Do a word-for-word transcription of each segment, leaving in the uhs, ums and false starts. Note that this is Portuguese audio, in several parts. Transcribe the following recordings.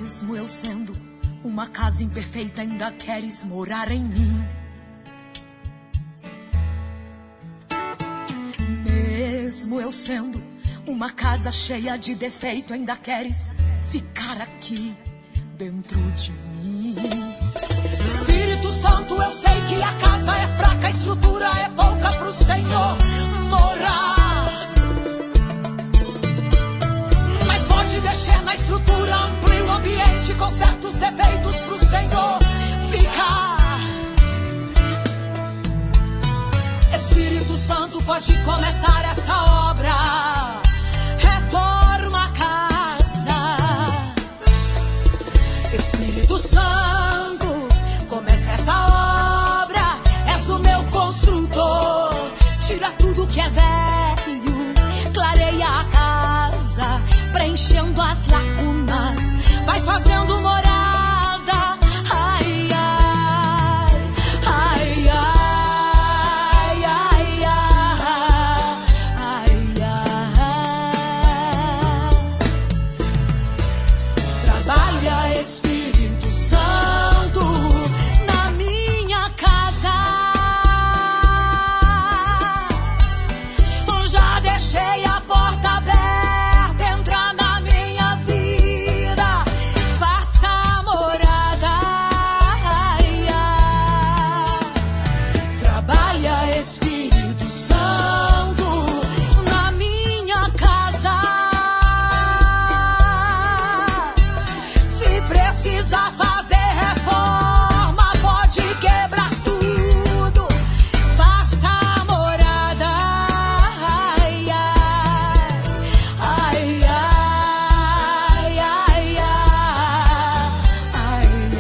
Mesmo eu sendo uma casa imperfeita, ainda queres morar em mim. Mesmo eu sendo uma casa cheia de defeito, ainda queres ficar aqui dentro de mim. Espírito Santo, eu sei que a casa é fraca, a estrutura é pouca pro Senhor morar. Mas pode mexer na estrutura, amplia o ambiente com certos defeitos pro Senhor ficar. Espírito Santo, pode começar essa obra. Reforma a casa. Espírito Santo, começa essa obra. És o meu construtor. Tira tudo que é velho, clareia a casa, preenchendo as lacunas, vai fazendo morada. Ai, ai, ai, ai, ai, ai, ai. Trabalha, Espírito Santo, na minha casa. Já deixei a porta aberta, entra na minha vida, faça morada. Ai, ai. Trabalha, Espírito Santo, na minha casa. Se precisar fazer reforma, pode quebrar tudo, faça morada. Ai, ai, ai, ai, ai, ai,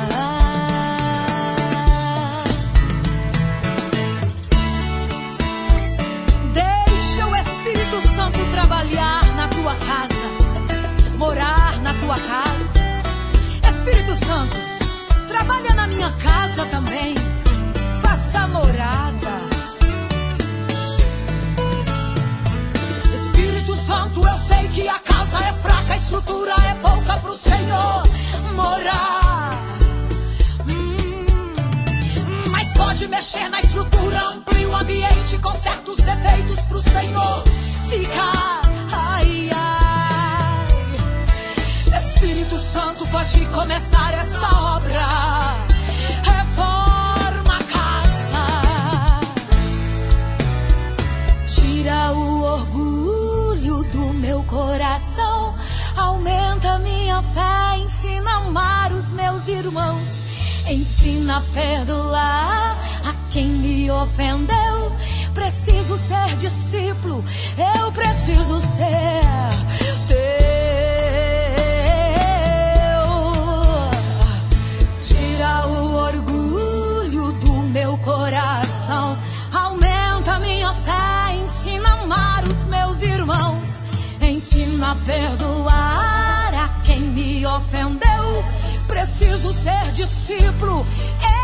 ai. Deixa o Espírito Santo trabalhar na tua casa, morar na tua casa. Espírito Santo, trabalha na minha casa também, faça morada. Espírito Santo, eu sei que a casa é fraca, a estrutura é pouca pro Senhor morar. Hum, mas pode mexer na estrutura, amplia o ambiente com certos defeitos pro Senhor ficar. Ai, ai. Espírito Santo, pode começar essa obra. Reforma a casa. Tira o orgulho do meu coração, aumenta minha fé, ensina a amar os meus irmãos, ensina a perdoar a quem me ofendeu. Preciso ser discípulo, eu preciso ser teu. Tira o orgulho do meu coração, aumenta minha fé, ensina a amar os meus irmãos, ensina a perdoar a quem me ofendeu. Preciso ser discípulo,